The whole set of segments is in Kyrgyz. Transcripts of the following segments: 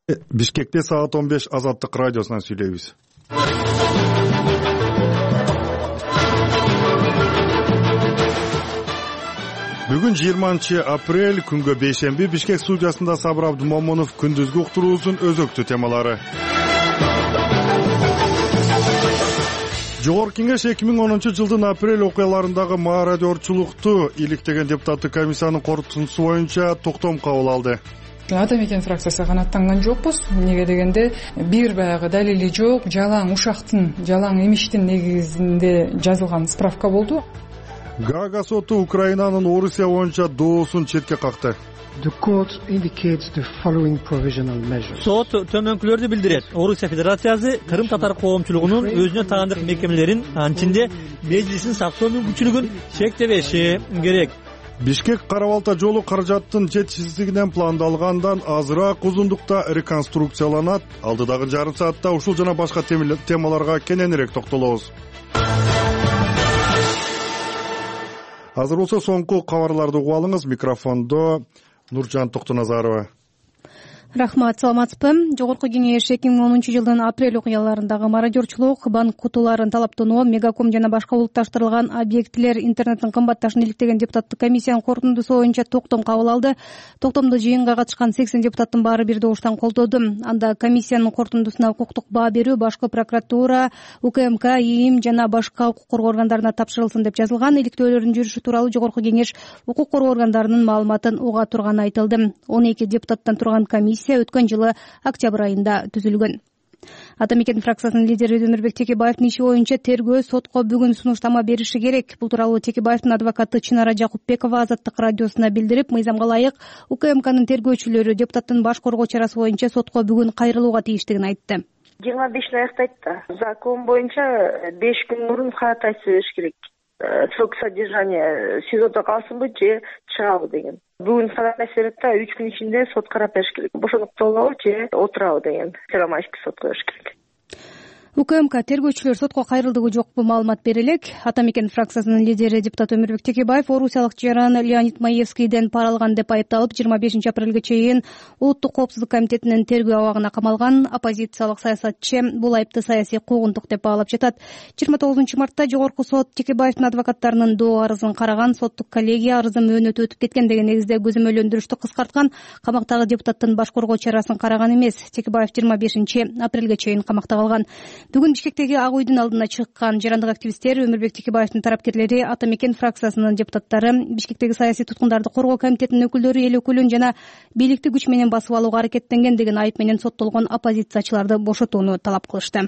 Бишкекте саат 15 Азаттык радиосунан сүйлөйбүз. Бүгүн 20 апрель күнгө бейшемби Бишкек студиясында Сабыр Абдумомунов күндүзгү уктуруусунун өзөктүү темалары. Жогорку Кеңеш 2010 жылдын апрель окуяларындагы марадиорчулукту иликтеген депутаттык комиссиянын корутундусу боюнча токтом кабыл алды. Ата мекен фракциясы канааттанган жокпуз. Эмнеге дегенде бир баягы далили жок, жалаң ушактын, жалаң эмиштин негизинде жазылган справка болду. Гага соту Украинанын Орусия боюнча доосун четке какты. The court indicates the following provisional measures. Сот төмөнкүлөрдү билдирет. Орусия Федерациясы Кырым татар коомчулугунун өзүнө таандык мекемелерин, анын ичинде мезгилин сактоо мүмкүнчүлүгүн чектебеши керек. Бишкек Кара-Балта жолу каражаттын жетишсиздигинен пландалгандан азыраак узундукта реконструкцияланат. Алдыдагы жарым саатта ушул жана башка темаларга кененирээк токтолобуз. Азыр болсо соңку кабарларды угуп алыңыз. Микрофондо Нуржан Токтоназарова. Рахмат, саламатсызбы. Жогорку Кеңеш 2010 жылдын апрель окуяларындагы мародёрчулук, банк кутуларын талаптонуу, мегаком жана башка улутташтырылган объектилер интернеттин кымбатташын иликтеген депутаттык комиссиянын корутундусу боюнча токтом кабыл алды. Токтомду жыйынга катышкан 80 депутаттын баары бир добуштан колдоду. Анда комиссиянын корутундусуна укуктук баа берүү башкы прокуратура, УКМК, ИИМ жана башка укук коргоо органдарына тапшырылсын деп жазылган. Иликтөөлөрдүн жүрүшү тууралуу Жогорку Кеңеш укук коргоо органдарынын маалыматын уга турганы айтылды. 12 депутаттан турган комиссия өткөн жылы октябрь айында түзүлгөн. Ата мекен фракциясынын лидери Өмүрбек Текебаевдин иши боюнча тергөө сотко бүгүн сунуштама бериши керек. Бул тууралуу Текебаевдин адвокаты Чынара Жакупбекова Азаттык радиосуна билдирип, мыйзамга ылайык УКМКнын тергөөчүлөрү депутаттын баш коргоо чарасы боюнча сотко бүгүн кайрылууга тийиштигин айтты. 25 аяктайт да. Закон боюнча 5 күн мурун каатайсы бериш керек. Срок содержания СИЗОдо калсынбы же чыгабы деген. Бүгүн каатайсы берет да, 3 күн ичинде сот карап бериш керек. Бошондук болобу же отурабы деген. Автоматически сотко бериш керек. УКМК тергөөчүлөр сотко кайрылдыбы жокпу маалымат бере элек. Ата мекен фракциясынын лидери депутат Өмүрбек Текебаев орусиялык жаран Леонид Маевскийден пара алган деп айыпталып 25 апрелге чейин Улуттук коопсуздук комитетинин тергөө абагына камалган. Оппозициялык саясатчы бул айыпты саясий куугунтук деп баалап жатат. 29 мартта жогорку сот Текебаевдин адвокаттарынын доо арызын караган. Соттук коллегия арызын мөөнөтү өтүп кеткен деген негизде көзөмөлдөрүштү кыскарткан. Камактагы депутаттын баш коргоо чарасын караган эмес. Текебаев 25 апрелге чейин камакта калган. Бүгүн Бишкектеги Ак үйдүн алдына чыккан жарандык активисттер, Өмүрбек Текебаевдин тарапкерлери, Ата мекен фракциясынын депутаттары, Бишкектеги саясий туткундарды коргоо комитетинин өкүлдөрү эл өкүлүн жана бийликти күч менен басып алууга аракеттенген деген айып менен соттолгон оппозициячыларды бошотууну талап кылышты.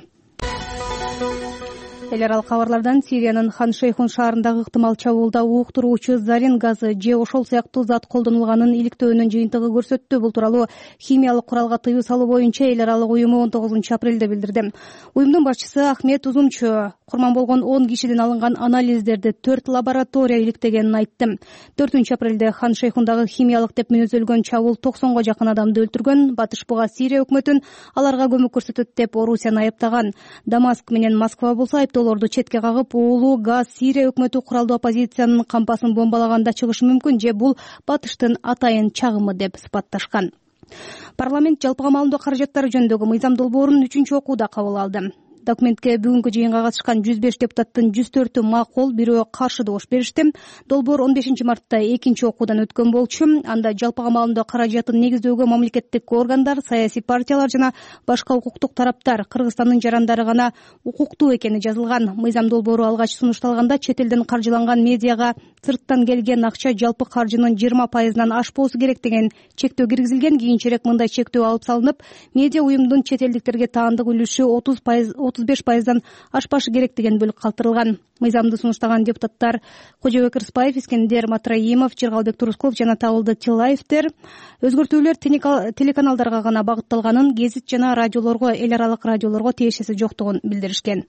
Эл аралык кабарлардан Сириянын Хан Шейхун шаарындагы ыктымал чабуулда ууктуруучу зарин газы же ошол сыяктуу зат колдонулганын иликтөөнүн жыйынтыгы көрсөттү. Бул тууралуу химиялык куралга тыюу салуу боюнча эл аралык уюму 19 апрелде билдирди. Уюмдун башчысы Ахмет Узумчу курман болгон 10 кишиден алынган анализдерди 4 лаборатория иликтегенин айтты. 4 апрелде Хан Шейхундагы химиялык деп мүнөздөлгөн чабуул 90 жакын адамды өлтүргөн. Батыш буга Сирия өкмөтүн аларга көмөк көрсөтөт деп Орусияны айыптаган. Дамаск менен Москва болсо айыптоолорду четке кагып, уулу газ Сирия өкмөтү куралдуу оппозициянын кампасын бомбалаганда чыгышы мүмкүн же бул Батыштын атайын чагымы деп сыпатташкан. Парламент жалпыга маалымдоо каражаттары жөнүндөгү мыйзам долбоорун 3-окууда кабыл алды. Документке бүгүнкү жыйынга катышкан 105 депутаттын 104-ü макул, бирөө каршы добуш беришти. Долбоор 15 мартта 2-окуудан өткөн болчу. Анда жалпыга маалымдоо каражатын негиздөөгө мамлекеттик органдар, саясий партиялар жана башка укуктук тараптар, Кыргызстандын жарандары гана укуктуу экени жазылган. Мыйзам долбоору алгач сунушталганда чет элден каржыланган медиага сырттан келген акча жалпы каржынын 20%-нан ашпоосу керек деген чектөө киргизилген. Кийинчерээк мындай чектөө алып салынып, медиа уюмдун чет элдиктерге таандык үлүшү 35%дан ашпашы керек деген бөлүк калтырылган. Мыйзамды сунуштаган депутаттар Кожобек Рыспаев, Искендер Матраимов, Жыргалбек Турускулов жана Табылды Тилаевдер өзгөртүүлөр телеканалдарга гана багытталганын, гезит жана радиолорго, эл аралык радиолорго тиешеси жоктугун билдиришкен.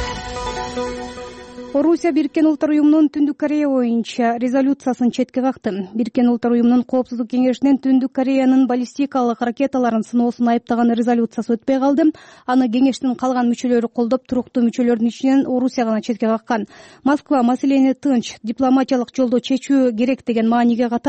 Орусия Бириккен Улуттар уюмунун Түндүк Корея боюнча резолюциясын четке какты. Бириккен Улуттар уюмунун Коопсуздук кеңешинин Түндүк Кореянын баллистикалык ракеталарын сыноосун айыптаган резолюциясы өтпөй калды. Аны кеңештин калган мүчөлөрү колдоп, туруктуу мүчөлөрдүн ичинен Орусия гана четке каккан. Москва маселени тынч дипломатиялык жолдо чечүү керек деген мааниге катар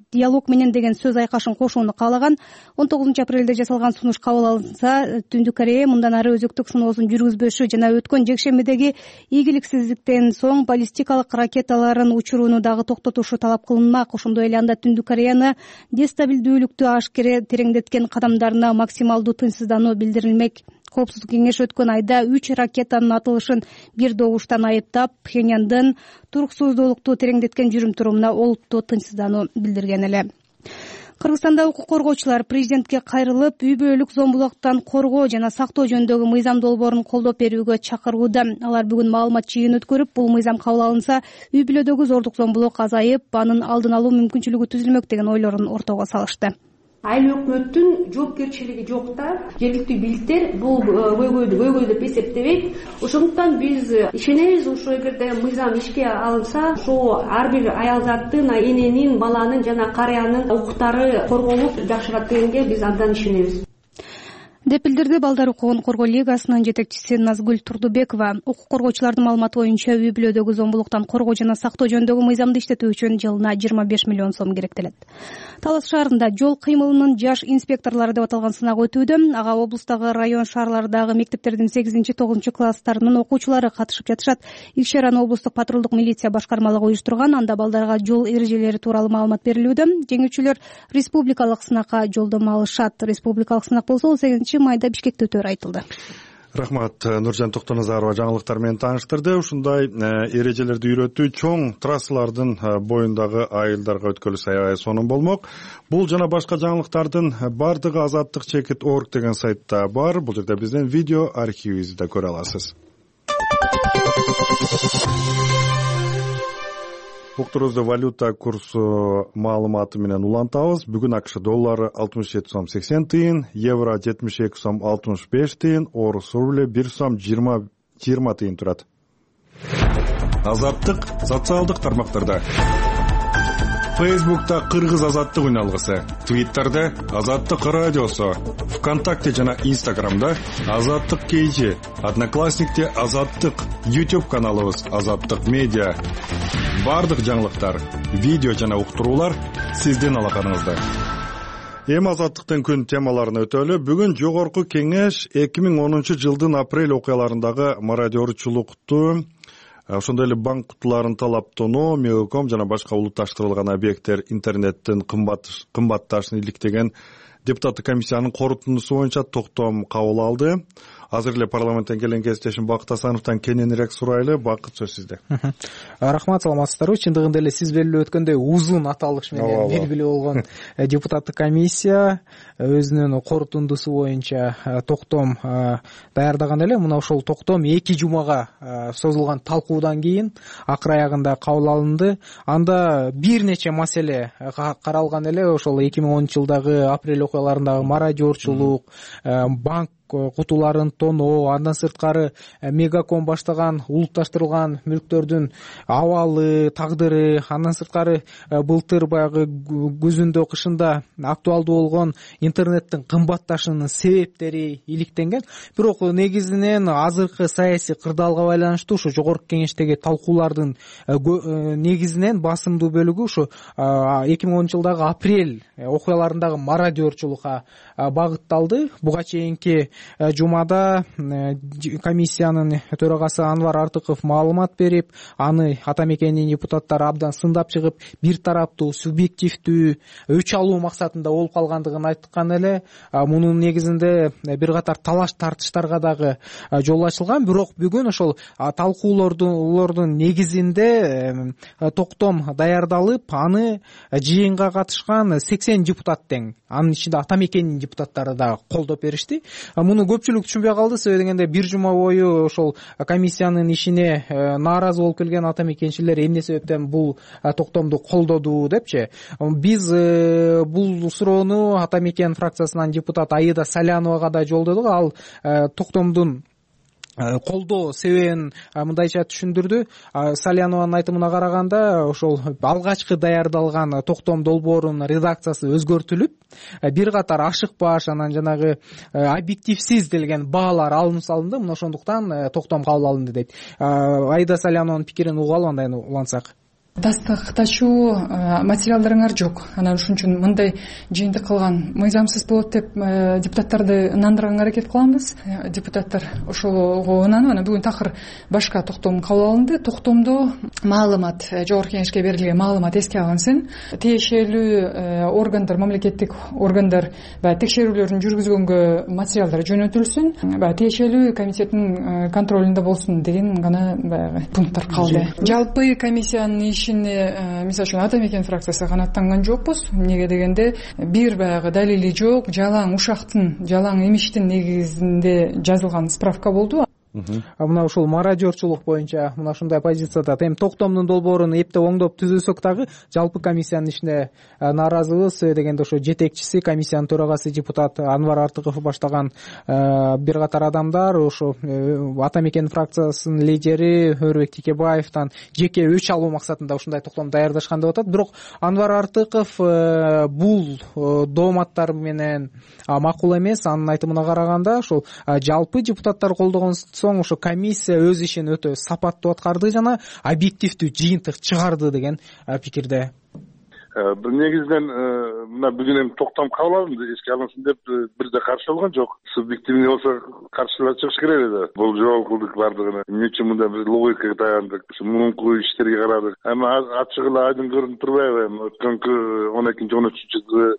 диалог менен деген сөз айкашын кошууну каалаган. 19 апрелде жасалган сунуш кабыл алынса, Түндүк Корея мындан ары өзөктүк сыноосун жүргүзбөшү жана өткөн жекшембидеги ийгиликсиздиктен соң баллистикалык ракеталарын учурууну дагы токтотушу талап кылынмак. Ошондой эле анда Түндүк Кореяны дестабилдүүлүктү ашкере тереңдеткен кадамдарына максималдуу тынчсыздануу билдирилмек. Коопсуздук кеңеши өткөн айда 3 ракетанын атылышын бир добуштан айыптап, Пхеньяндын туруксуздуулукту тереңдеткен жүрүм-турумуна олуттуу тынчсыздануу билдирген эле. Кыргызстанда укук коргоочулар президентке кайрылып, үй бүлөлүк зомбулуктан коргоо жана сактоо жөнүндөгү мыйзам долбоорун колдоп берүүгө чакырууда. Алар бүгүн маалымат жыйын өткөрүп, бул мыйзам кабыл алынса, үй бүлөдөгү зордук зомбулук азайып, анын алдын алуу мүмкүнчүлүгү түзүлмөк деген ойлорун ортого салышты. Айыл өкмөттүн жоопкерчилиги жок да, жергиликтүү бийликтер бул көйгөйдү деп эсептебейт. Ошондуктан биз ишенебиз, ошо эгерде мыйзам ишке алынса, ошо ар бир аялзаттын, эненин, баланын жана карыянын укуктары корголуп жакшырат дегенге биз абдан ишенебиз деп билдирди Балдар укугун коргоо лигасынын жетекчиси Назгүл Турдубекова. Укук коргоочулардын маалыматы боюнча, үй бүлөдөгү зомбулуктан коргоо жана сактоо жөнүндөгү мыйзамды иштетүү үчүн жылына 25 миллион сом керектелет. Талас шаарында жол кыймылынын жаш инспекторлору деп аталган сынак өтүүдө. Ага облустагы район шаарлардагы мектептердин 8-9 класстарынын окуучулары катышып жатышат. Иш-чараны облустук патрулдук милиция башкармалыгы уюштурган. Анда балдарга жол эрежелери тууралуу маалымат берилүүдө. Жеңүүчүлөр республикалык сынакка жолдомо алышат. Республикалык сынак болсо 8 майда Бишкекте өтөөрү айтылды. Рахмат. Нуржан Токтоназарова жаңылыктар менен тааныштырды. Ушундай эрежелерди үйрөтүү чоң трассалардын боюндагы айылдарга өткөлү аябай сонун болмок. Бул жана башка жаңылыктардын бардыгы azattik.org деген сайтта бар. Бул жерде биздин видео архивибизди да көрө аласыз. Уктурубузду валюта курсу маалыматы менен улантабыз. Бүгүн АКШ доллары 67 сом 80 тыйын, евро 72 сом 65 тыйын, орус рубль 1 сом 20 тыйын турат. Азаттык социалдык тармактарда. Фейсбукта Кыргыз азаттык үналгысы, Твиттерде Азаттык радиосу, ВКонтакте жана Инстаграмда Азаттык KG, Одноклассникте Азаттык, YouTube каналыбыз Азаттык медиа. Бардык жаңылыктар, видео жана уктуруулар сиздин алаканыңызда. Эми азаттыктын күн темаларына өтөлү. Бүгүн жогорку кеңеш 2010 жылдын апрель окуяларындагы мародерчулукту, ошондой эле банк кутуларын талаптонуу, Мейлком жана башка улутташтырылган объекттер интернеттин кымбатташын иликтеген депутаттык комиссиянын корутундусу боюнча токтом кабыл алды. Азыр эле парламенттен келген кесиптешим Бакыт Асановдон кененирээк сурайлы. Бакыт, сөз сизде. Рахмат, саламатсыздарбы. Чындыгында эле сиз белгилеп өткөндөй узун аталыш менен белгилүү болгон депутаттык комиссия өзүнүн корутундусу боюнча токтом даярдаган эле. Мына ошол токтом 2 жумага созулган талкуудан кийин акыр аягында кабыл алынды. Анда бир нече маселе каралган эле. Ошол 2010 жылдагы апрель окуяларындагы мародерчулук, банк кутуларын тоноо, андан сырткары Мегаком баштаган улутташтырылган мүлктөрдүн абалы, тагдыры, андан сырткары былтыр баягы күзүндө, кышында актуалдуу болгон интернеттин кымбатташынын себептери иликтенген. Бирок негизинен азыркы саясий кырдаалга байланыштуу ушу жогорку кеңештеги талкуулардын негизинен басымдуу бөлүгү ушу 2010 жылдагы апрель окуяларындагы мародерчулукка багытталды. Буга чейинки жумада комиссиянын төрагасы Анвар Артыков маалымат берип, аны ата мекенинин депутаттары абдан сындап чыгып, бир тараптуу, субъективдүү өч алуу максатында болуп калгандыгын айткан эле. Мунун негизинде бир катар талаш тартыштарга дагы жол ачылган. Бирок бүгүн ошол талкуулордун негизинде токтом даярдалып, аны жыйынга катышкан 80 депутат тең. Анын ичинде ата мекенинин депутаттары да колдоп беришти. Муну көпчүлүк түшүнбөй калды, себеби дегенде бир жума бою ошол комиссиянын ишине нааразы болуп келген ата мекенчилер эмне себептен бул токтомду колдоду депчи. Биз бул суроону ата мекен фракциясынан депутат Аида Саляновага да жолдодук. Ал токтомдун колдоо себебин мындайча түшүндүрдү. Салянованын айтымына караганда, ошол алгачкы даярдалган токтом долбоорунун редакциясы өзгөртүлүп, бир катар ашыкпаш, анан жанагы объективсиз делген баалар алынып салынды. Мына ошондуктан токтом кабыл алынды дейт. Аида Салянованын пикирин угалы, андай улантсак. тастыктачуу материалдарыңар жок. Анан ушун үчүн мындай жыйынтык кылган мыйзамсыз болот деп депутаттарды ынандырганга аракет кылабыз. Депутаттар ошого ынанып, анан бүгүн такыр башка токтом кабыл алынды. Токтомдо маалымат, жогорку кеңешке берилген маалымат эске алынсын. Тиешелүү органдар, мамлекеттик органдар баягы текшерүүлөрүн жүргүзгөнгө материалдар жөнөтүлсүн, баягы тиешелүү комитеттин контролунда болсун деген гана баягы пункттар калды. Жалпы комиссиянын ишине мисалы үчүн Ата Мекен фракциясы канааттанган жокпуз. Эмнеге дегенде бир баягы далили жок, жалаң ушактын, жалаң имиштин негизинде жазылган справка болду. Мына ушул мародерчулук боюнча мына ушундай позицияда эми токтомдун долбоорун эптеп оңдоп түзөсөк дагы жалпы комиссиянын ишине нааразыбыз дегенде ошо жетекчиси, комиссиянын төрагасы депутат Анвар Артыков баштаган бир катар адамдар ошо Ата Мекен фракциясынын лидери Өрбек Текебаевден жеке өч алуу максатында ушундай токтом даярдашкан деп атат. Бирок Анвар Артыков бул дооматтар менен макул эмес. Анын айтымына караганда ошол жалпы депутаттар колдогон соң ошо комиссия өз ишин өтө сапаттуу аткарды жана объективдүү жыйынтык чыгарды деген пикирде. Негизинен мына бүгүн эми токтом кабыл алынды, эске алынсын деп бирде каршы болгон жок. Субъективный болсо каршылар чыгыш керек эле. Бул жол кылдык бардыгына. Эмне үчүн мында биз логикага таяндык, муңку иштерге карадык. Эми ачык эле айдын көрүнүп турбайбы? Эми өткөнкү 12-13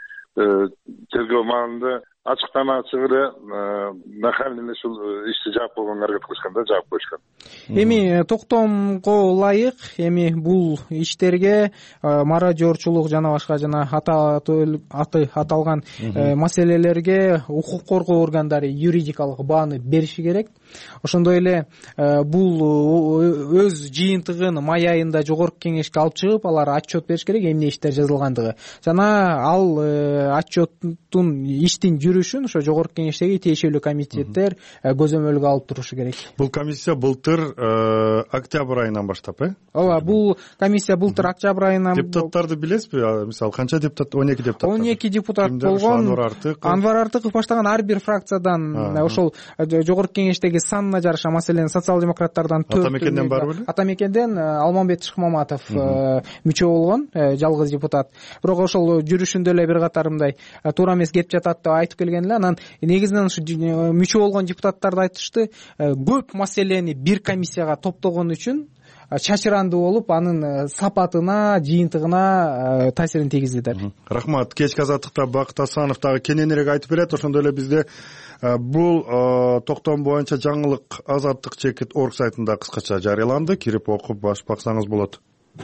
тергөө маалында ачыктан ачык эле нахальный эле ушул ишти жаап койгонго аракет кылышкан да, жаап коюшкан. Эми токтомго ылайык эми бул иштерге мародерчулук жана башка жана аты аталган маселелерге укук коргоо органдары юридикалык бааны бериши керек. Ошондой эле бул өз жыйынтыгын май айында жогорку кеңешке алып чыгып, алар отчет бериш керек эмне иштер жазылгандыгы. Жана ал отчеттун иштин жүрүшүн ошо жогорку кеңештеги тиешелүү комитеттер көзөмөлгө алып турушу керек. Бул комиссия былтыр октябрь айынан баштап, ооба, бул комиссия былтыр октябрь айынан. Депутаттарды билесизби? Мисалы канча депутат? 12 депутат. 12 депутат болгон. Анвар Артыков баштаган ар бир фракциядан ошол жогорку кеңештеги санына жараша, маселен социал-демократтардан 4. Ата Мекенден бар беле? Ата Мекенден Алмамбет Шыкмаматов мүчө болгон, жалгыз депутат. Бирок ошол жүрүшүндө эле бир катар мындай туура эмес кеп жатат деп айтып келген эле. Анан негизинен ушу мүчө болгон депутаттарды айтышты, көп маселени бир комиссияга топтогон үчүн чачыранды болуп, анын сапатына, жыйынтыгына таасирин тийгизди. Рахмат. Кечки азаттыкта Бакыт Асанов дагы кененирээк айтып берет. Ошондой эле бизде бул токтом боюнча жаңылык Азаттык чекит орг сайтында кыскача жарыяланды. Кирип окуп баксаңыз болот.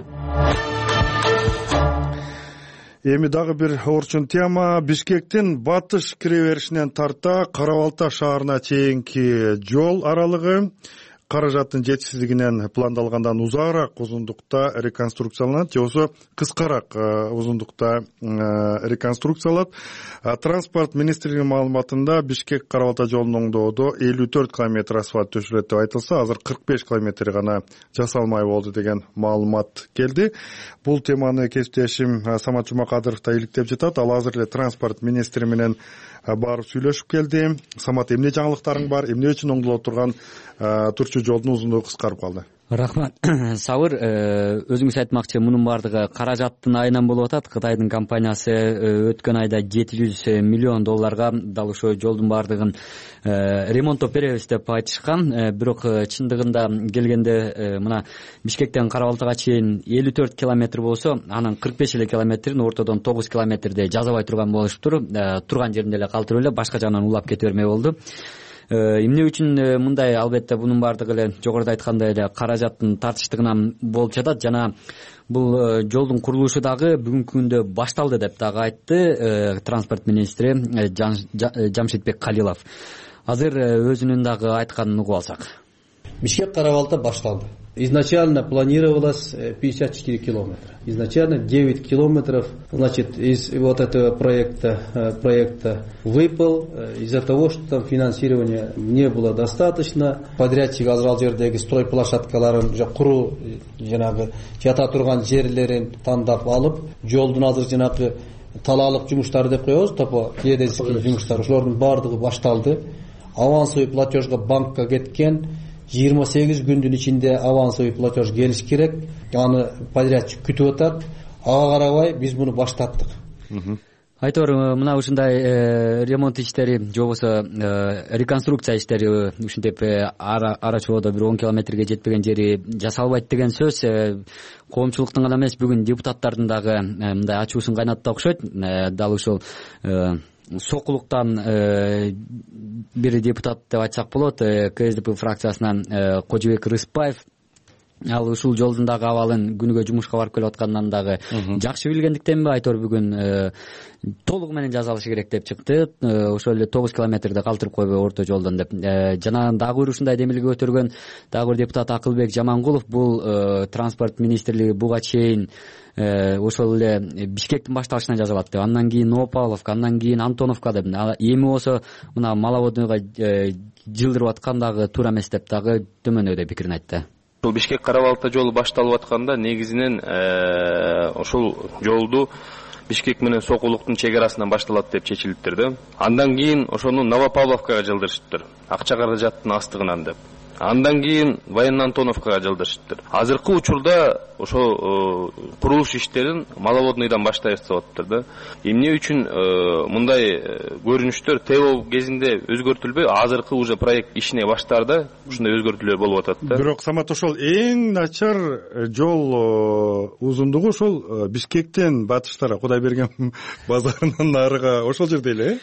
Эми дагы бир орчун тема. Бишкектин батыш кире беришинен тарта Кара Балта шаарына чейинки жол аралыгы каражаттын жетишсиздигинен пландалгандан узаагыраак узундукта реконструкцияланат, же болбосо кыскараак узундукта реконструкцияланат. Транспорт министрлигинин маалыматында Бишкек Кара Балта жолунун оңдоодо 54 километр асфальт төшөлөт деп айтылса, азыр 45 километр гана жасалмай болду деген маалымат келди. Бул теманы кесиптешим Самат Жумакадыров да иликтеп жатат. Ал азыр эле транспорт министри менен барып сүйлөшүп келди. Самат, эмне жаңылыктарың бар? Эмне үчүн оңдоло турган турчу жолдун узундугу кыскарып калды? Рахмат. Сабыр, өзүңүз айтмакчы, мунун баардыгы каражаттын айынан болуп атат. Кытайдын компаниясы өткөн айда 700 миллион долларга дал ошо жолдун баардыгын ремонттоп беребиз деп айтышкан. Бирок чындыгында келгенде мына Бишкектен Кара Балтага чейин 54 километр болсо, анын 45 эле километрин ортодон 9 километрде жазабай турган болуштур. Турган жеринде эле калтырып эле башка жагынан улап кете бермей болду. Эмне үчүн мындай? Албетте бунун баардыгы эле жогоруда айткандай эле каражаттын тартыштыгынан болуп жатат. Жана бул жолдун курулушу дагы бүгүнкү күндө башталды деп дагы айтты транспорт министри Жамшитбек Калилов. Азыр өзүнүн дагы айтканын угуп алсак. Бишкек Кара Балта башталды. Изначально планировалось 54 километра. Изначально 9 километров, значит, из вот этого проекта выпал из-за того, что там финансирования не было достаточно. Подрядчик азырал жердеги стройплощадкаларын куруу жанагы жата турган жерлерин тандап алып, жолдун азыр жанагы талаалык жумуштары деп коебуз, топо геодезический жумуштар, ошолордун баардыгы башталды. Авансовый платежга банкка кеткен. 28 күндүн ичинде авансовый платеж келиш керек. Аны подрядчик күтүп атат. Ага карабай биз муну баштаттык. Айтор, мына ушундай ремонт иштери же болбосо реконструкция иштери ушинтип ара чоодо бир 10 километрге жетпеген жери жасалбайт деген сөз коомчулуктун гана эмес, бүгүн депутаттардын дагы мындай ачуусун кайнатты окшойт. Дал ушул сокулуктан бир депутат деп айтсак болот, КСДП фракциясынан Кожобек Рыспаев. Ал ушул жолдун дагы абалын күнүгө жумушка барып келип аткандан дагы жакшы билгендиктенби Айтор бүгүн толугу менен жасалышы керек деп чыкты. Ошол эле 9 километрди калтырып койбой орто жолдон деп. Жана дагы бир ушундай демилге көтөргөн дагы бир депутат Акылбек Жамангулов, бул транспорт министрлиги буга чейин ошол эле Бишкектин башталышынан жасалат деп, андан кийин Новопавловка, андан кийин Антоновка деп, эми болсо мына Маловодныйга жылдырып аткан дагы туура эмес деп дагы төмөндөй пикирин айтты. Ушул Бишкек Кара Балта жолу башталып атканда негизинен ошол жолду Бишкек менен Сокулуктун чек арасынан башталат деп чечилиптир да. Андан кийин ошону Новопавловкага жылдырышыптыр, акча каражаттын астыгынан деп. Андан кийин Военно-Антоновкага жылдырышыптыр. Азыркы учурда ошо курулуш иштерин Маловодныйдан баштайбыз деп атыптыр да. Эмне үчүн мындай көрүнүштөр ТЭО кезинде өзгөртүлбөй, азыркы уже проект ишине баштаарда ушундай өзгөртүүлөр болуп атат да. Бирок Самат, ошол эң начар жол узундугу ошол Бишкектен батыштара Кудайберген базарынан нарыга ошол жерде эле.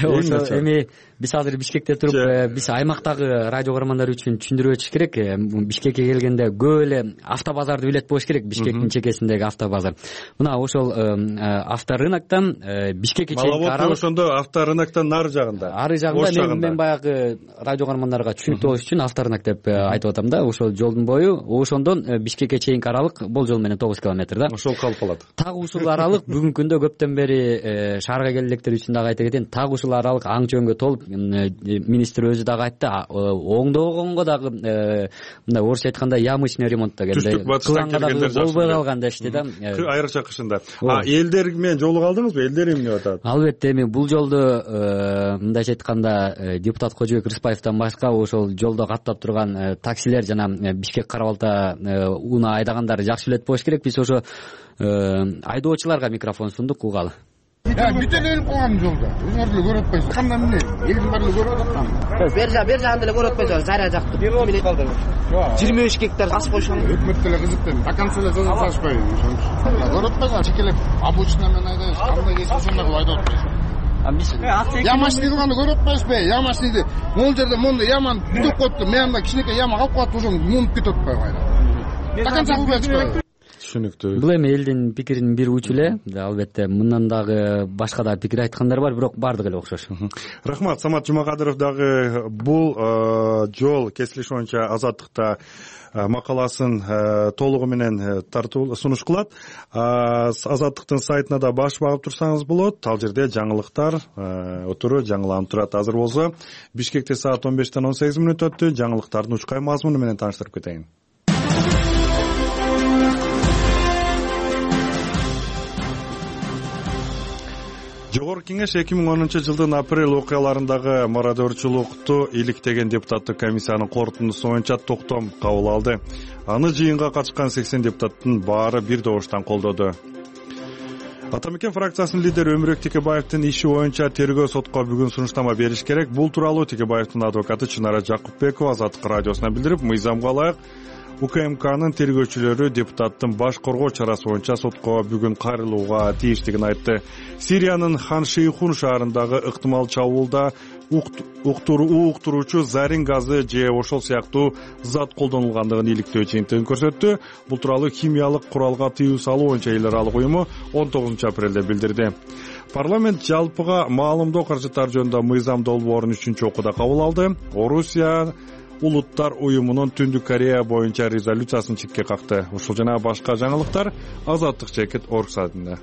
Эми биз азыр Бишкекте туруп, биз аймактагы радио көрөрмандар үчүн түшүндүрүп өтүш керек. Бишкекке келгенде көп эле автобазарды билет болуш керек, Бишкектин чекесиндеги автобазар. Мына ошол авторыноктон Бишкекке чейин аралык. Ошондо авторыноктон нары жагында. Ары жагында мен баягы радио көрөрмандарга түшүнүктүү болуш үчүн авторынок деп айтып атам да. Ошол жолдун бою, ошондон Бишкекке чейин аралык болжол менен 9 километр да. Ошол калып калат. Так ушул аралык бүгүнкү күндө көптөн бери шаарга келген электер үчүн дагы айта кетейин, так ушул аралык аң жөнгө толуп, министр өзү дагы айтты, оңдогонго дагы мындай орусча айтканда ямочный ремонт дегенде кыланга дагы болбой калган дешти да. Айрыкча кышында. Элдер менен жолугуп алдыңызбы? Элдер эмне атат? Албетте, эми бул жолду мындайча айтканда депутат Кожобек Рыспаевден башка ошол жолдо каттап турган таксилер жана Бишкек Кара Балта унаа айдагандар жакшы билет болуш керек. Биз ошо айдоочуларга микрофон сундук, угалы. Бүтө эле калган жолдо. Өзүңөр деле көрүп атпайсыз. Кандай эмне? Элдин баары көрүп атат. Бер жагын деле көрүп атпайсыз. Заря жакты. 23 гектар тас койшон. Өкмөт деле кызыктын. До конца эле жазып салышпай. Көрүп атпайсыз. Чекелеп обочина менен айдайсыз. Кандай кесип ошондой кылып айдап атпайсыз. Ямашты кылганды көрүп атпайсызбы? Ямашты могул жерде монда яманы бүтүп коюпту. Мен анда кичинекей яма калып калат, ошону муунуп кетип атпайбы. До конца кылып атпайбы. Түшүнүктүү. Бул эми элдин пикиринин бир учу эле. Албетте, мындан дагы башка да пикир айткандар бар, бирок баардыгы эле окшош. Рахмат. Самат Жумакадыров дагы бул жол кесилиш боюнча Азаттыкта макаласын толугу менен сунуш кылат. Азаттыктын сайтына да баш багып турсаңыз болот. Ал жерде жаңылыктар отуру жаңыланып турат. Азыр болсо Бишкекте саат 15-тен 18 мүнөт өттү. Жаңылыктардын учкай мазмуну менен тааныштырып кетейин. Жогорку кеңеш 2010-жылдын апрель окуяларындагы мародерчулукту иликтеген депутаттык комиссиянын корутундусу боюнча токтом кабыл алды. Аны жыйынга катышкан 80 депутаттын баары бир добуштан колдоду. Атамекен фракциясынын лидери Өмүрөк Текебаевдин иши боюнча тергөө сотко бүгүн сунуштама бериш керек. Бул тууралуу Текебаевдин адвокаты Чынара Жакупбекова Азаттык радиосуна билдирип, мыйзамга ылайык УКМКнын тергөөчүлөрү депутаттын баш коргоо чарасы боюнча сотко бүгүн кайрылууга тийиштигин айтты. Сириянын Хан-Шейхун шаарындагы ыктымал чабуулда уктуруучу зарин газы же ошол сыяктуу зат колдонулгандыгын иликтөө жыйынтыгын көрсөттү. Бул тууралуу химиялык куралга тыюу салуу боюнча эл аралык уюму 19 апрелде билдирди. Парламент жалпыга маалымдоо каражаттары жөнүндө мыйзам долбоорун 3-окууда кабыл алды. Орусия Улуттар уюмунун Түндүк Корея боюнча резолюциясын четке какты. Ушул жана башка жаңылыктар Азаттык чекит орг сайтында.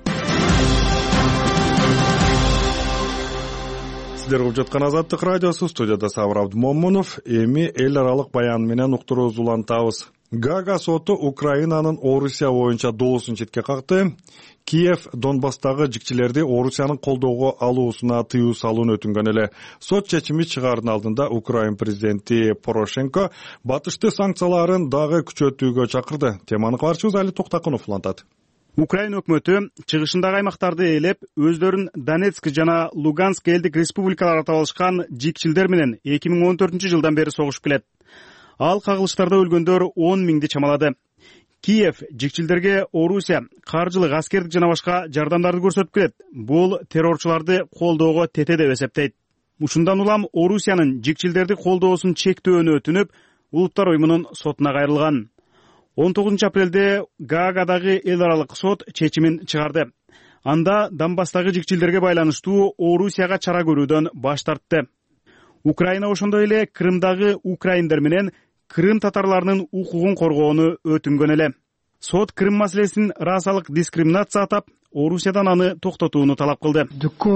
Сиздер угуп жаткан Азаттык радиосу, студияда Сабыр Абдымомунов. Эми эл аралык баян менен уктуруубузду улантабыз. Гага соту Украинанын Орусия боюнча доосун четке какты. Киев Донбасстагы жикчилерди Орусиянын колдоого алуусуна тыюу салууну өтүнгөн эле. Сот чечими чыгаардын алдында Украин президенти Порошенко батышты санкцияларын дагы күчөтүүгө чакырды. Теманы кабарчыбыз Али Токтакунов улантат. Украин өкмөтү чыгышындагы аймактарды ээлеп, өздөрүн Донецк жана Луганск элдик республикалар атап алышкан жикчилдер менен 2014-жылдан бери согушуп келет. Ал кагылыштарда өлгөндөр 10 миңди чамалады. Киев жикчилдерге Орусия каржылык, аскердик жана башка жардамдарды көрсөтүп келет. Бул террорчуларды колдоого тете деп эсептейт. Ушундан улам Орусиянын жикчилдерди колдоосун чектөөнү өтүнүп, Улуттар уюмунун сотуна кайрылган. 19 апрелде Гаагадагы эл аралык сот чечимин чыгарды. Анда Донбасстагы жикчилдерге байланыштуу Орусияга чара көрүүдөн баш тартты. Украина ошондой эле Крымдагы украиндер менен Крым татарларынын укугун коргоону өтүнгөн эле. Сот Крым маселесин расалык дискриминация атап, Орусиядан аны токтотууну талап кылды.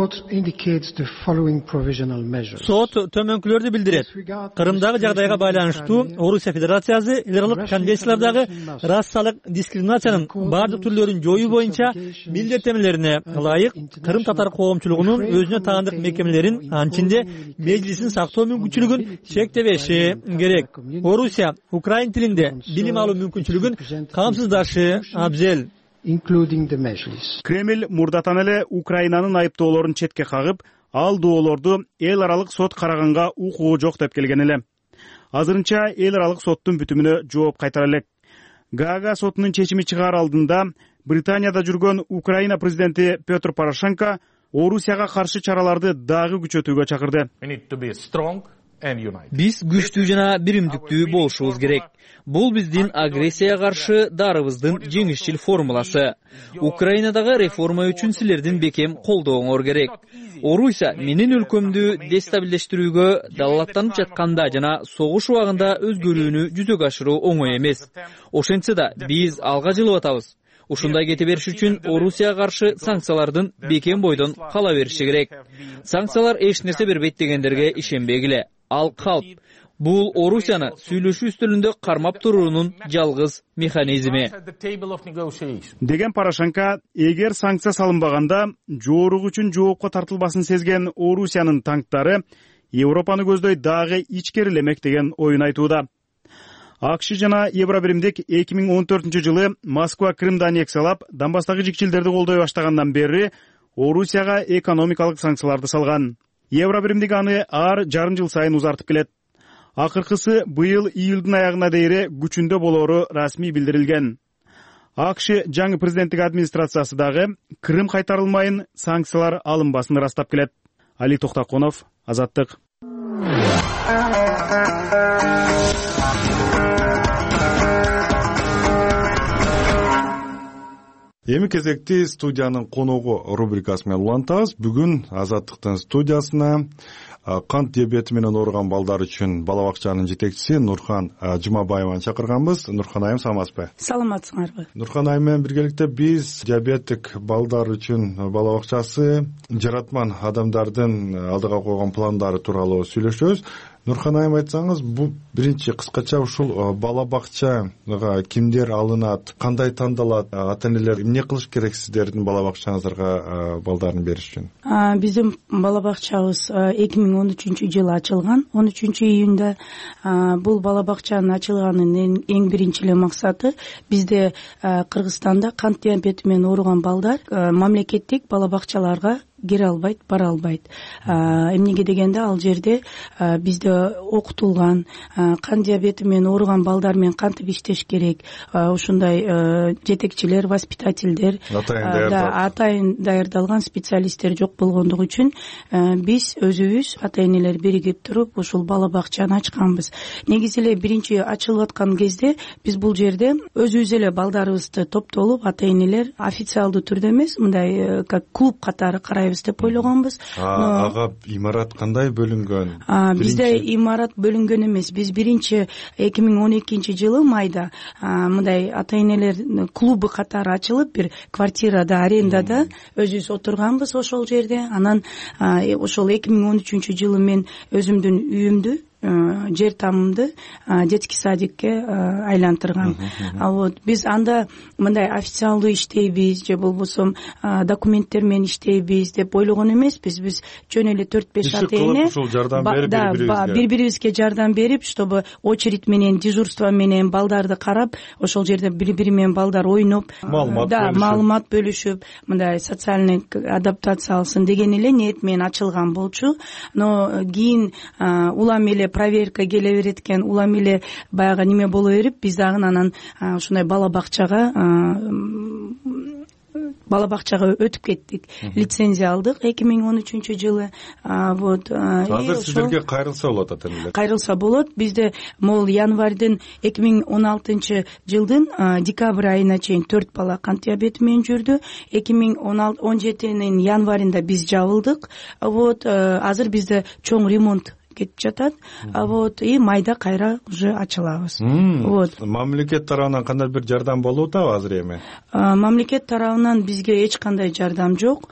Сот төмөнкүлөрдү билдирет. Кырымдагы жагдайга байланыштуу Орусия Федерациясы эл аралык конвенциялардагы расалык дискриминациянын бардык түрлөрүн жоюу боюнча милдеттенмелерине ылайык Крым татар коомчулугунун өзүнө таандык мекемелерин, анчинде мejlisin сактоо мүмкүнчүлүгүн чектебеши керек. Орусия украин тилинде билим алуу мүмкүнчүлүгүн камсыздашы абзел. Кремль мурдатан эле Украинанын айыптоолорун четке кагып, ал доолорду эл аралык сот караганга укугу жок деп келген эле. Азырынча эл аралык соттун бүтүмүнө жооп кайтара элек. Гаага сотунун чечими чыгаар алдында Британияда жүргөн Украина президенти Петр Порошенко Орусияга каршы чараларды дагы күчөтүүгө чакырды. Биз күчтүү жана биримдиктүү болушубуз керек. Бул биздин агрессияга каршы дарыбыздын жеңишчил формуласы. Украинадагы реформа үчүн силердин бекем колдооңор керек. Орусия менин өлкөмдү дестабилдештирүүгө далалаттанып жатканда жана согуш убагында өзгөрүүнү жүзөгө ашыруу оңой эмес. Ошентсе да биз алга жылып атабыз. Ушундай кете бериш үчүн Орусияга каршы санкциялардын бекем бойдон кала бериши керек. Санкциялар эч нерсе бербейт дегендерге ишенбегиле. Ал калп. Бул Орусияны сүйлөшүү үстөлүндө кармап туруунун жалгыз механизми. Деген Порошенко, эгер санкция салынбаганда жоорук үчүн жоопко тартылбасын сезген Орусиянын танктары Европаны көздөй дагы ичкерилемек деген оюн айтууда. АКШ жана Евробиримдик 2014-жылы Москва Крымды аннексиялап, Донбасстагы жикчилдерди колдой баштагандан бери Орусияга экономикалык санкцияларды салган. Евробиримдик аны ар жарым жыл сайын узартып келет. Акыркысы быйыл июлдун аягына дейре күчүндө болору расмий билдирилген. АКШ жаңы президенттик администрациясы дагы Крым кайтарылмайын санкциялар алынбасын ырастап келет. Али Токтакунов, Азаттык. Эми кезекти студиянын коногу рубрикасы менен улантабыз. Бүгүн Азаттыктын студиясына кант диабети менен ооруган балдар үчүн бала бакчанын жетекчиси Нурхан Жумабаеваны чакырганбыз. Нурхан айым, саламатсызбы? Саламатсыңарбы? Нурхан айым менен биргеликте биз диабеттик балдар үчүн бала бакчасы жаратман адамдардын алдыга койгон пландары тууралуу сүйлөшөбүз. Нурхан айым, айтсаңыз, бул биринчи кыскача ушул бала бакчага кимдер алынат, кандай тандалат, ата-энелер эмне кылыш керек сиздердин бала бакчаңыздарга балдарын бериш үчүн? Биздин бала бакчабыз 2013-жылы ачылган. 13-июнда бул бала бакчанын ачылганынын эң биринчи эле максаты бизде Кыргызстанда кант диабети менен ооруган балдар мамлекеттик бала бакчаларга кире албайт, бара албайт. Эмнеге дегенде ал жерде бизде окутулган кант диабети менен ооруган балдар менен кантип иштеш керек, ушундай жетекчилер, воспитательдер, атайын даярдалган специалисттер жок болгондугу үчүн биз өзүбүз ата-энелер биригип туруп ушул бала бакчаны ачканбыз. Негизи эле биринчи ачылып аткан кезде биз бул жерде өзүбүз эле балдарыбызды топтолуп ата-энелер официалдуу түрдө эмес, мындай как клуб катары карайбыз деп ойлогонбуз. Ага имарат кандай бөлүнгөн? Бизде имарат бөлүнгөн эмес. Биз биринчи 2012-жылы майда мындай ата-энелер клубу катары ачылып, бир квартирада, арендада өзүбүз отурганбыз ошол жерде. Анан ошол 2013-жылы мен өзүмдүн үйүмдү жер тамымды детский садикке айлантырган. Вот биз анда мындай официалдуу иштейбиз же болбосо документтер менен иштейбиз деп ойлогон эмеспиз. Биз жөн эле 4-5 ата-эне бири-бирибизге жардам берип, чтобы очередь менен, дежурство менен балдарды карап, ошол жерде бири-бири менен балдар ойноп, маалымат бөлүшүп, мындай социальный адаптация алсын деген эле ниет менен ачылган болчу. Но кийин улам эле проверка келе берет экен, улам эле баягы неме боло берип, биз дагы анан ушундай бала бакчага өтүп кеттик. Лицензия алдык 2013-жылы. Вот. Азыр сиздерге кайрылса болот ата-энелер. Кайрылса болот. Бизде могул январьдын 2016-жылдын декабрь айына чейин 4 бала кант диабети менен жүрдү. 2017-нин январында биз жабылдык. Вот азыр бизде чоң ремонт кетип жатат. Вот и майда кайра уже ачылабыз. Вот. Мамлекет тарабынан кандай бир жардам болуп атабы азыр эми? Мамлекет тарабынан бизге эч кандай жардам жок.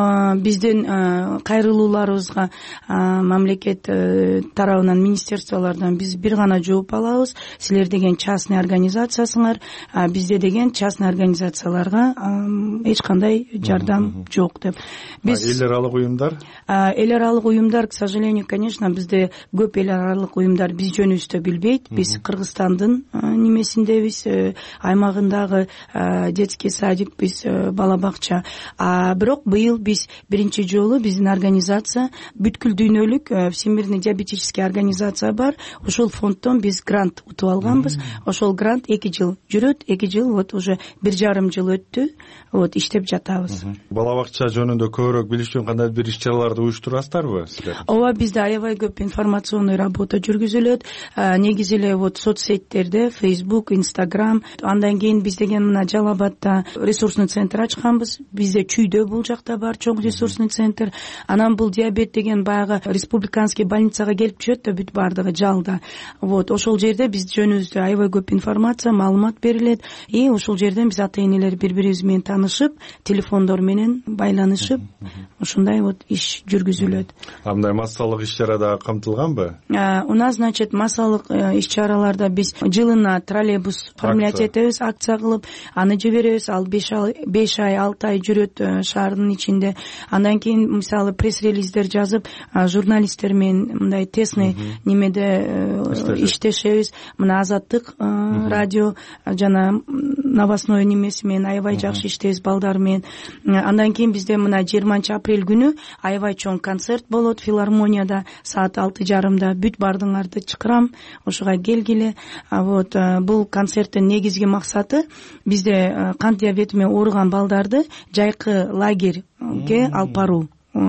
Биздин кайрылууларыбызга мамлекет тарабынан, министерстволордон биз бир гана жооп алабыз. Силер деген частный организациясыңар, бизде деген частный организацияларга эч кандай жардам жок деп. Биз эл аралык уюмдар? Эл аралык уюмдар, к сожалению, конечно, бизде көп эл аралык уюмдар биз жөнүбүздө билбейт. Биз Кыргызстандын немесиндебиз, аймагындагы детский садик, биз бала бакча. Бирок быйыл биз биринчи жолу биздин организация бүткүл дүйнөлүк Всемирный диабетический организация бар. Ошол фонддон биз грант утуп алганбыз. Ошол грант 2 жыл жүрөт. 2 жыл вот уже 1,5 жыл өттү. Вот иштеп жатабыз. Бала бакча жөнүндө көбүрөөк билиш үчүн кандай бир иш-чараларды уюштурасыздарбы силер? Ооба, бизде аябай көп информационный работа жүргүзүлөт. Негизи эле вот соцсеттерде Facebook, Instagram, андан кийин биз деген мына Жалал Абадта ресурсный центр ачканбыз. Бизде Чүйдө бул жакта бар чоң ресурсный центр. Анан бул диабет деген баягы республиканский больницага келип түшөт да бүт бардыгы жалда. Вот ошол жерде биз жөнүбүздө аябай көп информация, маалымат берилет. И ошол жерден биз ата-энелер бири-бирибиз менен танышып, телефондор менен байланышып, ушундай вот иш жүргүзүлөт. Мындай массалык иш-чарада камтылганбы? У нас, значит, массалык иш-чараларда биз жылына троллейбус формировать этебиз, акция кылып, аны жиберебиз. Ал 5 ай 6 ай жүрөт шаардын ичинде. Андан кийин мисалы пресс-релиздер жазып, журналисттер менен мындай тесный немеде иштешебиз. Мына Азаттык радио жана новостной немеси менен аябай жакшы иштейбиз балдар менен. Андан кийин бизде мына 20 апрель күнү аябай чоң концерт болот филармонияда саат 6:30 бүт бардыңарды чакырам, ошого келгиле. Вот бул концерттин негизги максаты бизде кант диабети менен ооруган балдарды жайкы лагерьге алып баруу.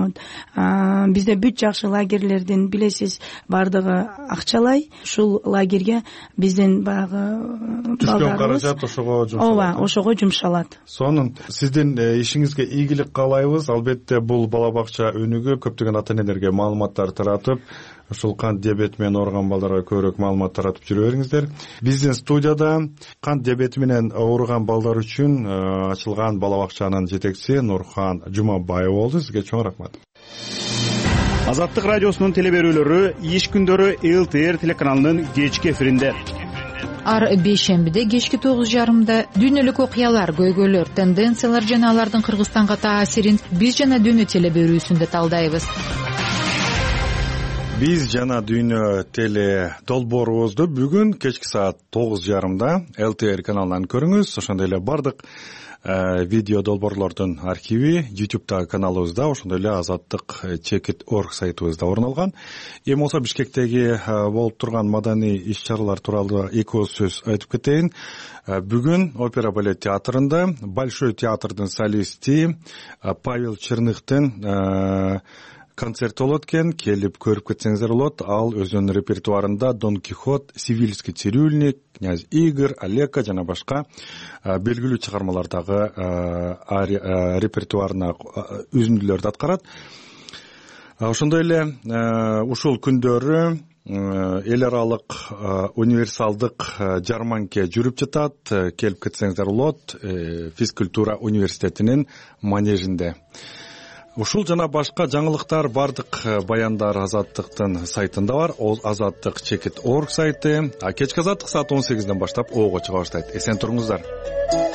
Бизде бүт жакшы лагерлердин билесиз бардыгы акчалай. Ушул лагерьге биздин баягы түшкөн каражат ошого жумшалат. Ооба, ошого жумшалат. Сонун сиздин ишиңизге ийгилик каалайбыз. Албетте бул бала бакча өнүгүп, көптөгөн ата-энелерге маалыматтар таратып, ушул кант диабети менен ооруган балдарга көбүрөөк маалымат таратып жүрө бериңиздер. Биздин студияда кант диабети менен ооруган балдар үчүн ачылган бала бакчанын жетекчиси Нурхан Жумабаев болду. Сизге чоң рахмат. Азаттык радиосунун телеберүүлөрү иш күндөрү ЛТР телеканалынын кечки эфиринде. Ар бейшембиде кечки 9:30 дүйнөлүк окуялар, көйгөйлөр, тенденциялар жана алардын Кыргызстанга таасирин биз жана дүйнө телеберүүсүндө талдайбыз. Биз жана дүйнө теле долбоорубузду бүгүн кечки саат 9:30 ЛТР каналынан көрүңүз. Ошондой эле бардык видео долбоорлордун архиви YouTube'дагы каналыбызда, ошондой эле azattik.org сайтыбызда орун алган. Эми болсо Бишкектеги болуп турган маданий иш-чаралар тууралуу эки ооз сөз айтып кетейин. Бүгүн опера балет театрында Большой театрдын солисти Павел Черныхтын концерт болот экен, келип көрүп кетсеңиздер болот. Ал өзүнүн репертуарында Дон Кихот, Сивильский цирюльник, Князь Игорь, Олега жана башка белгилүү чыгармалардагы репертуарына үзүндүлөрдү аткарат. Ошондой эле ушул күндөрү эл аралык универсалдык жарманке жүрүп жатат. Келип кетсеңиздер болот. Физкультура университетинин манежинде. Ушул жана башка жаңылыктар бардык баяндар Азаттыктын сайтында бар. Азаттык.org сайты. Кечки Азаттык саат 18ден баштап ого чыга баштайт. Эсен туруңуздар.